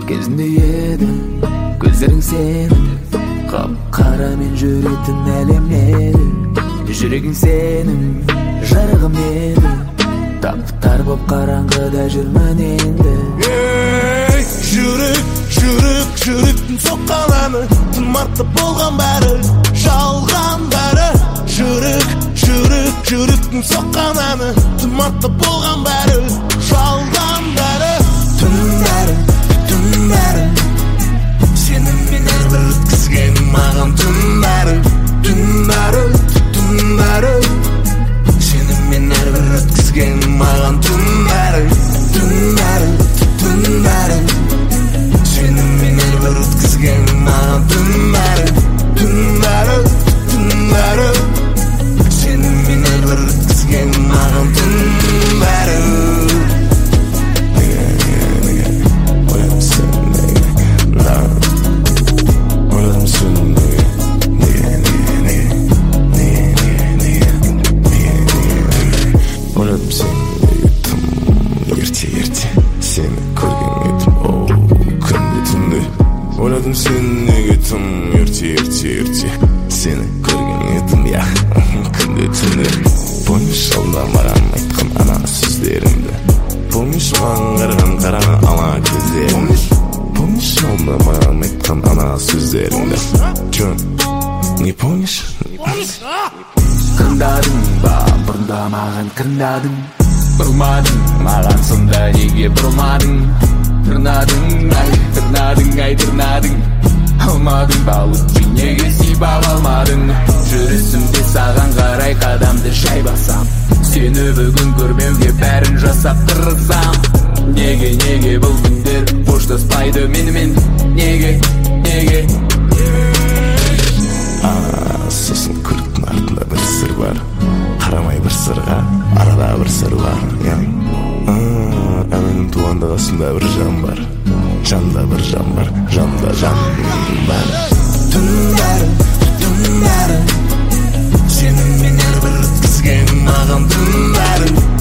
кезінде еді көздерің сенің қап-қара мен жүретін әлем еді жүрегің сенің жарығым еді таптар боп қараңғыда жүрмін енді жүректің соққан әні тым артық болған бәрі жалған бәрі жүректің соққан әні тым артық болған бәрі жалған бәрі түн бәрі сеніммен әрбір өткізген маған түн бәрі сеніммен әрбір өткізген маған түн бәрі сеніммен әрбір өткізген маған түн бәрі сеніммен әрбір өткізген маған түн бәрі Ойладым сен неге тым ерте сені көрген едім я күнде түнде помнишь алда маған айтқан ана сөздерімді помнишь маған қараған ала көздерімді помнишь алда маған айтқан ана сөздерімді Джон не помнишь қырындадың ба бұрында маған қырындадың бұрмадың маған сонда неге бұрмадың тырнадың алмадың ба өтпей неге сипап алмадың жүрісімде саған қарай қадамды жай басам сені бүгін көрмеуге бәрін жасап тырысам неге бұл күндер қоштаспайды менімен неге сосын көліктің артында бір сыр бар қарамай бір сырға арада бір сыр бар әннің туғанда қасында бір жан бар жанда бір жан бар жанда жан бар түн бәрі сеніммен әрбір өткізген маған түн бәрі